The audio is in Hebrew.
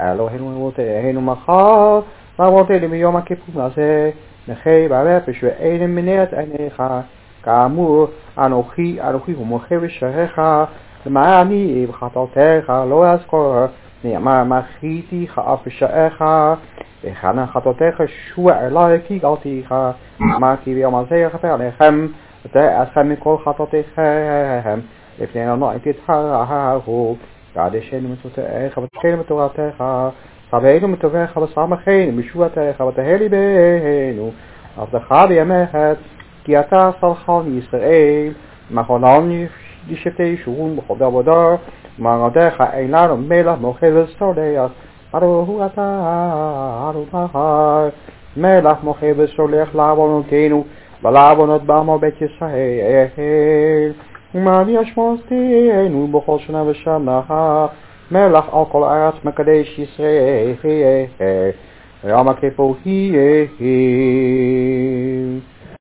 אלוהינו אלוהינו מחר, לעבודנו ביום הכיפורים הזה, נחי בערב בשביענו מנעת עיניך, כאמור, אנוכי ומוחה בשעריך, למעני וחטאותיך לא אזכור, נאמר מחיתיך אף בשעריך, וכאן חטאותיך שוע אלי כי גלתיך, אמר כי ביום הזה יכפר עליכם, ותעשכם מכל חטאותיכם, לפני אדוני תתחרו, קדשנו מצוותיך ותקנו בתורתך, חווינו מטובך ושמחנו בשבועתך ותהא ליבנו, עבדך בימיך, כי אתה סלחן ישראל, מחונן לשבטי שורון בכל דבר, ומעמדך אין לנו מלך מלך וסולח, ברוך אתה אדוני, מלך מלך וסולח לעוונותינו ולעוונות בעמו בית ישראל. ומעני אשמתנו בכל שנה ושנה, מלך על כל הארץ מקדש ישראל, יום הכיפורים.